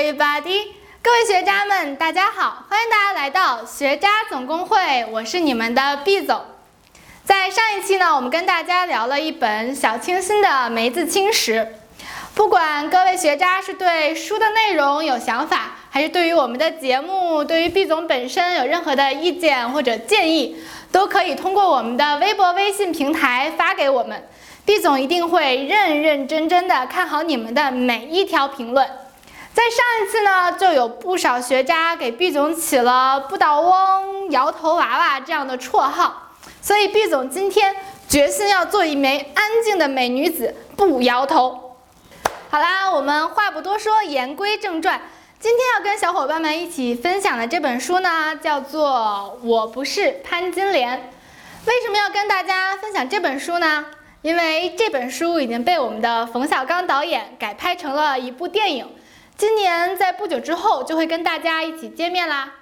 everybody， 各位学渣们，大家好，欢迎大家来到学渣总工会，我是你们的毕总。在上一期呢，我们跟大家聊了一本小清新的《梅子青史》。不管各位学渣是对书的内容有想法，还是对于我们的节目，对于毕总本身有任何的意见或者建议，都可以通过我们的微博、微信平台发给我们。毕总一定会认认真真的看好你们的每一条评论。在上一次呢，就有不少学渣给毕总起了不倒翁、摇头娃娃这样的绰号，所以毕总今天决心要做一枚安静的美女子，不摇头。好啦，我们话不多说，言归正传。今天要跟小伙伴们一起分享的这本书呢，叫做《我不是潘金莲》。为什么要跟大家分享这本书呢？因为这本书已经被我们的冯小刚导演改拍成了一部电影，今年在不久之后就会跟大家一起见面啦。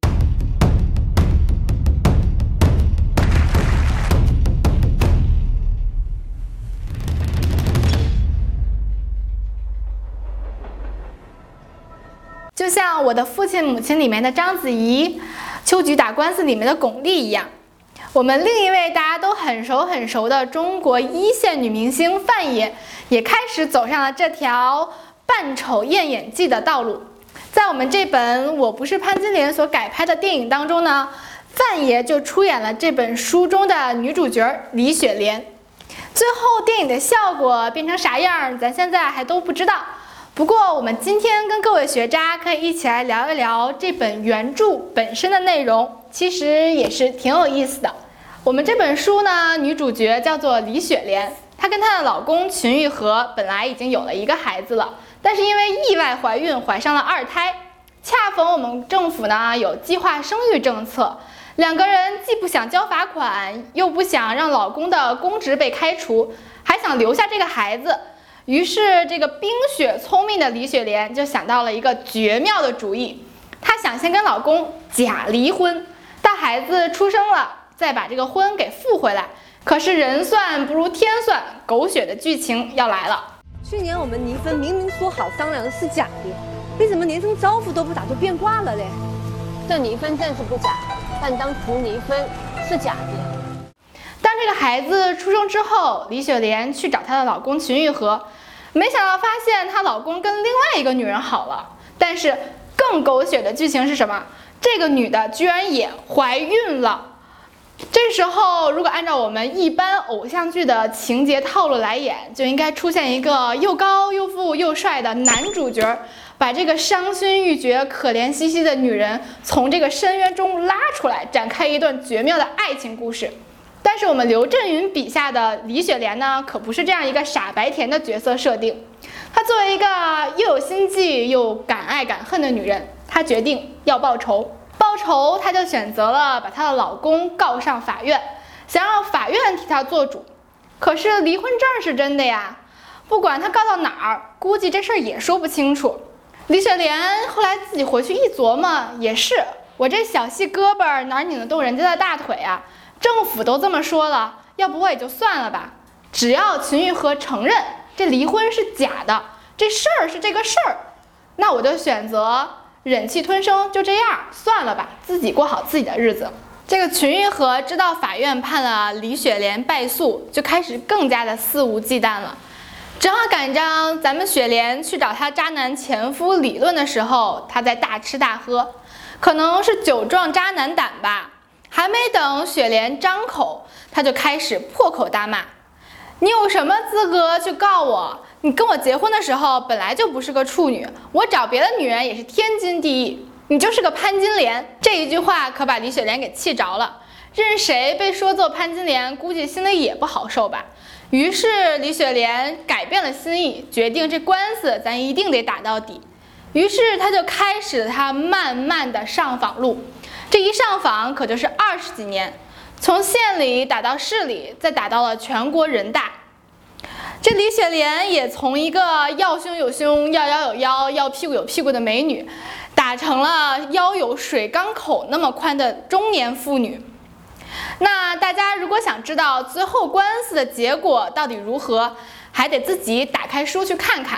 就像《我的父亲母亲》里面的章子怡，《秋菊打官司》里面的巩俐一样，我们另一位大家都很熟的中国一线女明星范爷，也开始走上了这条扮丑验演技的道路。在我们这本《我不是潘金莲》所改拍的电影当中呢，范爷就出演了这本书中的女主角李雪莲。最后电影的效果变成啥样，咱现在还都不知道。不过我们今天跟各位学渣可以一起来聊一聊这本原著本身的内容，其实也是挺有意思的。我们这本书呢，女主角叫做李雪莲，她跟她的老公秦玉和本来已经有了一个孩子了，但是因为意外怀孕，怀上了2胎。恰逢我们政府呢有计划生育政策，两个人既不想交罚款，又不想让老公的公职被开除，还想留下这个孩子。于是这个冰雪聪明的李雪莲就想到了一个绝妙的主意，她想先跟老公假离婚，到孩子出生了再把这个婚给复回来。可是人算不如天算，狗血的剧情要来了。 去年我们离婚，明明说好商量的是假的，为什么连声招呼都不打就变卦了嘞？ 这离婚证是不假，但当初离婚是假的。 当这个孩子出生之后，李雪莲去找她的老公秦玉和，没想到发现她老公跟另外一个女人好了。但是更狗血的剧情是什么？这个女的居然也怀孕了。这时候如果按照我们一般偶像剧的情节套路来演，就应该出现一个又高又富又帅的男主角，把这个伤心欲绝、可怜兮兮的女人从这个深渊中拉出来，展开一段绝妙的爱情故事。但是我们刘震云笔下的李雪莲呢，可不是这样一个傻白甜的角色设定。她作为一个又有心计又敢爱敢恨的女人，她决定要报仇。报仇，她就选择了把她的老公告上法院，想让法院替她做主。可是离婚证是真的呀，不管她告到哪儿，估计这事儿也说不清楚。李雪莲后来自己回去一琢磨，也是，我这小细胳膊哪拧得动人家的大腿啊？政府都这么说了，要不我也就算了吧。只要秦玉和承认这离婚是假的，这事儿是这个事儿，那我就选择忍气吞声，就这样算了吧，自己过好自己的日子。这个秦玉和知道法院判了李雪莲败诉，就开始更加的肆无忌惮了。正好赶上咱们雪莲去找她渣男前夫理论的时候，她在大吃大喝，可能是酒壮渣男胆吧。还没等雪莲张口，她就开始破口大骂：你有什么资格去告我？你跟我结婚的时候本来就不是个处女，我找别的女人也是天经地义，你就是个潘金莲。这一句话可把李雪莲给气着了，任谁被说做潘金莲，估计心里也不好受吧。于是李雪莲改变了心意，决定这官司咱一定得打到底。于是她就开始了她漫漫的上访路。这一上访可就是20几年，从县里打到市里，再打到了全国人大。这李雪莲也从一个要胸有胸、要腰有腰、要屁股有屁股的美女，打成了腰有水缸口那么宽的中年妇女。那大家如果想知道最后官司的结果到底如何，还得自己打开书去看看。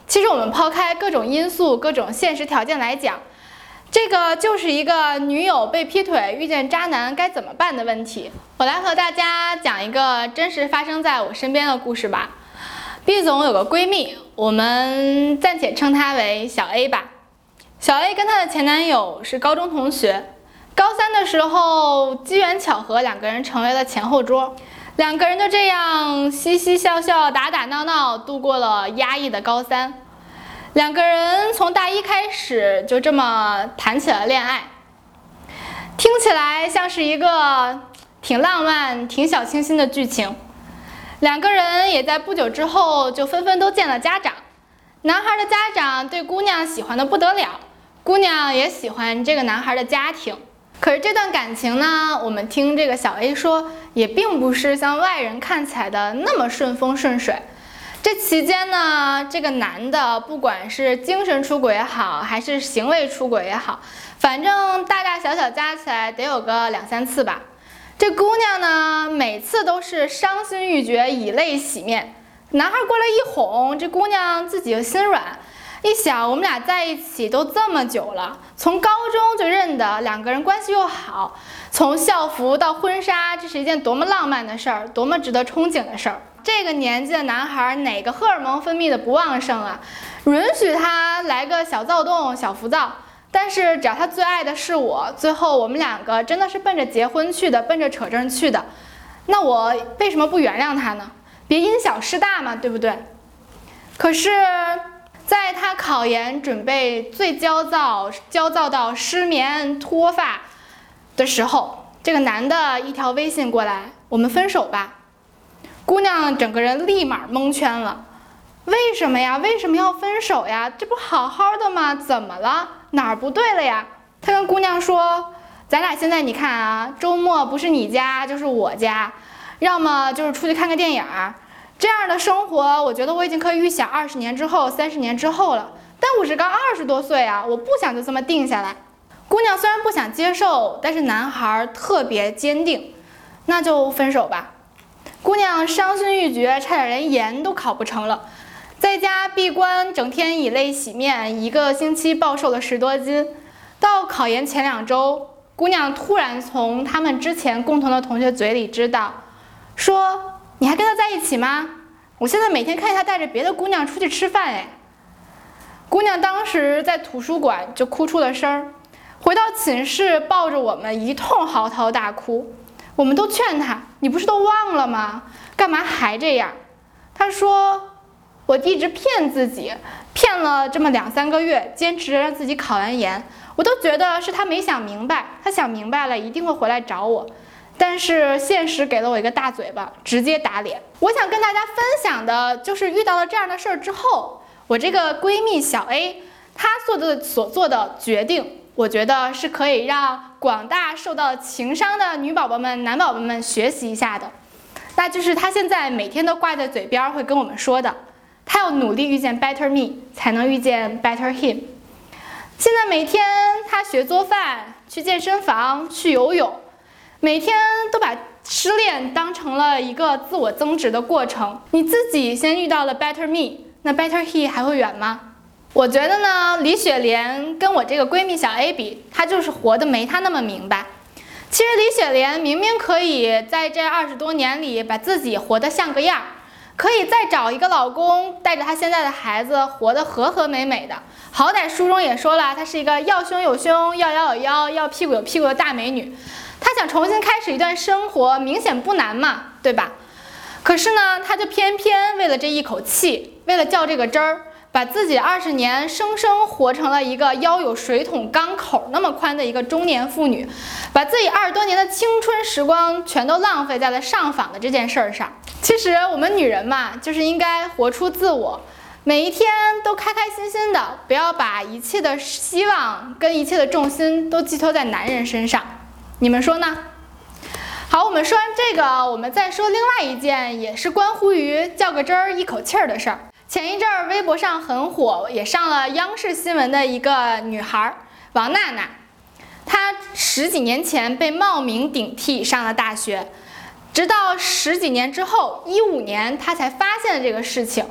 其实我们抛开各种因素、各种现实条件来讲，这个就是一个女友被劈腿遇见渣男该怎么办的问题。我来和大家讲一个真实发生在我身边的故事吧。毕总有个闺蜜，我们暂且称她为小 A 吧。小 A 跟她的前男友是高中同学，高三的时候机缘巧合，两个人成为了前后桌，两个人就这样嘻嘻笑笑、打打闹闹度过了压抑的高三。两个人从大一开始就这么谈起了恋爱，听起来像是一个挺浪漫、挺小清新的剧情。两个人也在不久之后就纷纷都见了家长，男孩的家长对姑娘喜欢的不得了，姑娘也喜欢这个男孩的家庭。可是这段感情呢，我们听这个小 A 说，也并不是像外人看起来的那么顺风顺水。这期间呢，这个男的不管是精神出轨也好，还是行为出轨也好，反正大大小小加起来得有个2、3次吧。这姑娘呢，每次都是伤心欲绝，以泪洗面。男孩过来一哄，这姑娘自己就心软，一想我们俩在一起都这么久了，从高中就认得，两个人关系又好，从校服到婚纱，这是一件多么浪漫的事儿，多么值得憧憬的事儿。这个年纪的男孩哪个荷尔蒙分泌的不旺盛啊？允许他来个小躁动、小浮躁，但是只要他最爱的是我，最后我们两个真的是奔着结婚去的，奔着扯证去的，那我为什么不原谅他呢？别因小失大嘛，对不对？可是在他考研准备最焦躁到失眠脱发的时候，这个男的一条微信过来，我们分手吧。姑娘整个人立马蒙圈了，为什么呀？为什么要分手呀？这不好好的吗？怎么了？哪儿不对了呀？他跟姑娘说，咱俩现在你看啊，周末不是你家就是我家，要么就是出去看个电影，这样的生活我觉得我已经可以预想20年之后、30年之后了，但我是刚20多岁啊，我不想就这么定下来。姑娘虽然不想接受，但是男孩特别坚定，那就分手吧。姑娘伤心欲绝，差点连研都考不成了，在家闭关，整天以泪洗面，1个星期暴瘦了10多斤。到考研前2周，姑娘突然从他们之前共同的同学嘴里知道，说你还跟他在一起吗？我现在每天看见他带着别的姑娘出去吃饭哎。姑娘当时在图书馆就哭出了声儿，回到寝室抱着我们一通嚎啕大哭。我们都劝他，你不是都忘了吗？干嘛还这样？他说，我一直骗自己，骗了这么2、3个月，坚持让自己考完研，我都觉得是他没想明白，他想明白了一定会回来找我，但是现实给了我一个大嘴巴，直接打脸。我想跟大家分享的就是遇到了这样的事儿之后，我这个闺蜜小 A 她所做的决定，我觉得是可以让广大受到情伤的女宝宝们、男宝宝们学习一下的。那就是她现在每天都挂在嘴边会跟我们说的，她要努力遇见 better me， 才能遇见 better him。 现在每天她学做饭，去健身房，去游泳，每天都把失恋当成了一个自我增值的过程。你自己先遇到了 better me， 那 better he 还会远吗？我觉得呢，李雪莲跟我这个闺蜜小 A 比，她就是活得没她那么明白。其实李雪莲明明可以在这20多年里把自己活得像个样，可以再找一个老公，带着她现在的孩子活得和和美美的。好歹书中也说了，她是一个要胸有胸，要腰有腰，要屁股有屁股的大美女。她想重新开始一段生活，明显不难嘛，对吧？可是呢，她就偏偏为了这一口气，为了较这个真儿，把自己20年生生活成了一个腰有水桶缸口那么宽的一个中年妇女，把自己20多年的青春时光全都浪费在了上访的这件事儿上。其实我们女人嘛，就是应该活出自我，每一天都开开心心的，不要把一切的希望跟一切的重心都寄托在男人身上。你们说呢？好，我们说完这个，我们再说另外一件也是关乎于较个真儿一口气儿的事儿。前一阵儿微博上很火，也上了央视新闻的一个女孩王娜娜，她10几年前被冒名顶替上了大学，直到10几年之后，15年她才发现了这个事情。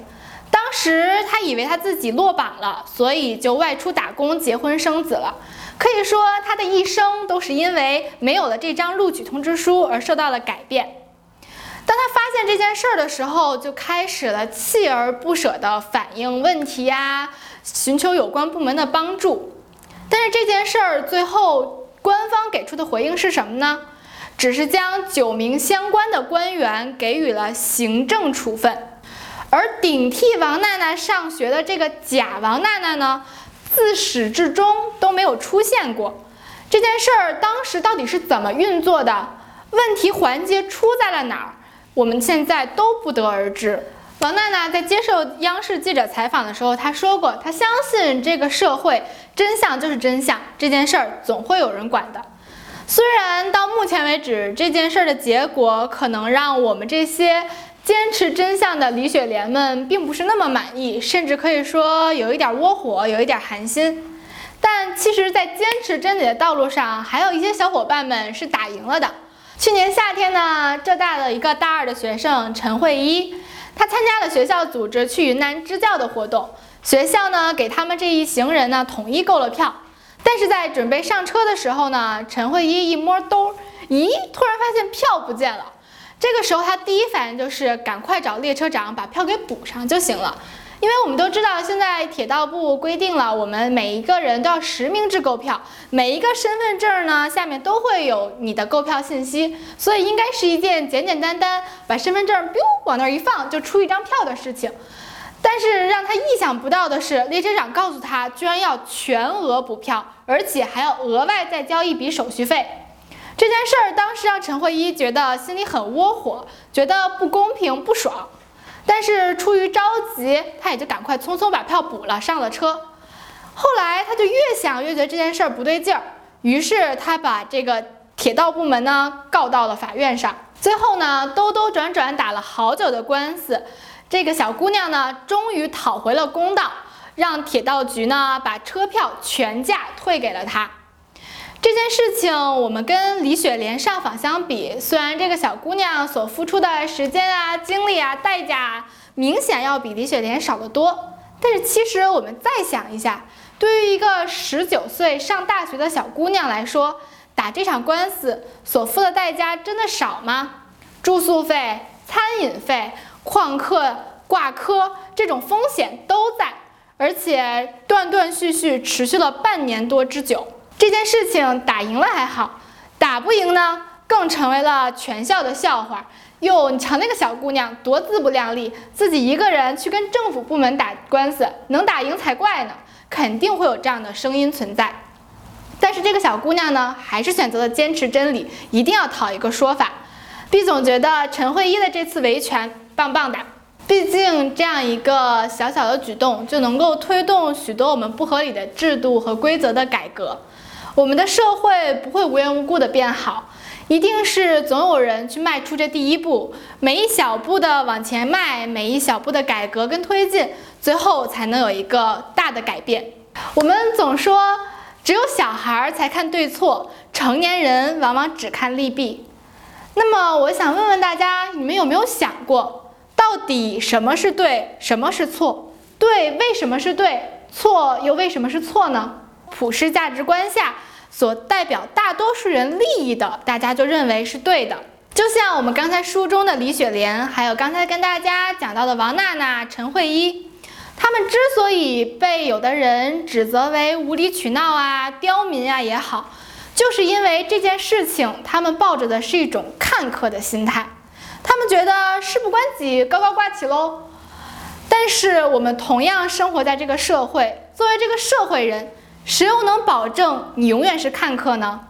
当时他以为他自己落榜了，所以就外出打工、结婚生子了。可以说他的一生都是因为没有了这张录取通知书而受到了改变。当他发现这件事儿的时候，就开始了锲而不舍地反映问题啊，寻求有关部门的帮助。但是这件事儿最后官方给出的回应是什么呢？只是将9名相关的官员给予了行政处分，而顶替王娜娜上学的这个假王娜娜呢，自始至终都没有出现过。这件事儿当时到底是怎么运作的？问题环节出在了哪儿？我们现在都不得而知。王娜娜在接受央视记者采访的时候，她说过，她相信这个社会真相就是真相，这件事儿总会有人管的。虽然到目前为止，这件事的结果可能让我们这些坚持真相的李雪莲们并不是那么满意，甚至可以说有一点窝火，有一点寒心。但其实在坚持真理的道路上，还有一些小伙伴们是打赢了的。去年夏天呢，浙大的一个大2的学生陈慧一，他参加了学校组织去云南支教的活动，学校呢给他们这一行人呢统一购了票。但是在准备上车的时候呢，陈慧一一摸兜，咦，突然发现票不见了。这个时候他第一反应就是赶快找列车长把票给补上就行了。因为我们都知道现在铁道部规定了，我们每一个人都要实名制购票，每一个身份证呢下面都会有你的购票信息，所以应该是一件简简单单把身份证往那儿一放就出一张票的事情。但是让他意想不到的是，列车长告诉他居然要全额补票，而且还要额外再交一笔手续费。这件事儿当时让陈慧一觉得心里很窝火，觉得不公平不爽，但是出于着急，他也就赶快匆匆把票补了，上了车。后来他就越想越觉得这件事儿不对劲儿，于是他把这个铁道部门呢告到了法院上。最后呢，兜兜转转打了好久的官司，这个小姑娘呢终于讨回了公道，让铁道局呢把车票全价退给了她。这件事情我们跟李雪莲上访相比，虽然这个小姑娘所付出的时间啊、精力啊、代价啊，明显要比李雪莲少得多，但是其实我们再想一下，对于一个19岁上大学的小姑娘来说，打这场官司所付的代价真的少吗？住宿费、餐饮费、旷课、挂科这种风险都在，而且断断续续持续了半年多之久。这件事情打赢了还好，打不赢呢，更成为了全校的笑话。哟，你瞧那个小姑娘多自不量力，自己一个人去跟政府部门打官司，能打赢才怪呢。肯定会有这样的声音存在。但是这个小姑娘呢，还是选择了坚持真理，一定要讨一个说法。毕总觉得陈慧一的这次维权棒棒的，毕竟这样一个小小的举动就能够推动许多我们不合理的制度和规则的改革。我们的社会不会无缘无故的变好，一定是总有人去迈出这第一步，每一小步的往前迈，每一小步的改革跟推进，最后才能有一个大的改变。我们总说只有小孩才看对错，成年人往往只看利弊。那么我想问问大家，你们有没有想过，到底什么是对，什么是错？对为什么是对，错又为什么是错呢？普世价值观下所代表大多数人利益的，大家就认为是对的。就像我们刚才书中的李雪莲，还有刚才跟大家讲到的王娜娜、陈慧一，他们之所以被有的人指责为无理取闹啊、刁民啊也好，就是因为这件事情他们抱着的是一种看客的心态，他们觉得事不关己，高高挂起喽。但是我们同样生活在这个社会，作为这个社会人，谁又能保证你永远是看客呢？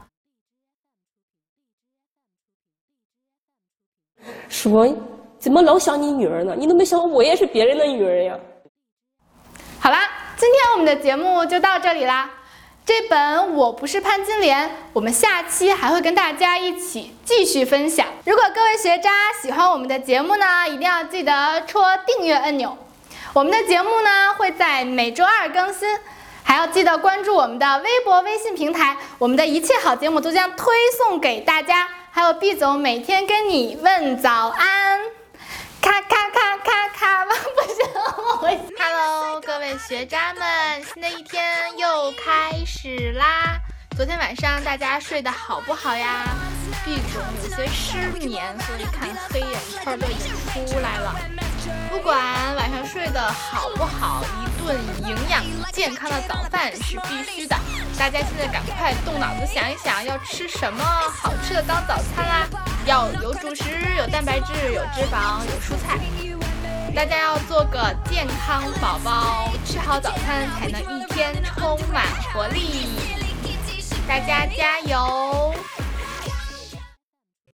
说怎么老想你女儿呢？你都没想过我也是别人的女儿呀。 好啦，今天我们的节目就到这里啦。这本《我不是潘金莲》，我们下期还会跟大家一起继续分享。如果各位学渣喜欢我们的节目呢，一定要记得戳订阅按钮。我们的节目呢会在每周2更新，还要记得关注我们的微博、微信平台，我们的一切好节目都将推送给大家。还有毕总每天跟你问早安，咔咔咔咔咔，不行，我 Hello， 各位学渣们，新的一天又开始啦！昨天晚上大家睡得好不好呀？毕总有些失眠，所以看黑眼圈都已经出来了。不管晚上睡得好不好，一顿营养健康的早饭是必须的。大家现在赶快动脑子想一想，要吃什么好吃的当早餐啦！要有主食，有蛋白质，有脂肪，有蔬菜。大家要做个健康宝宝，吃好早餐才能一天充满活力。大家加油！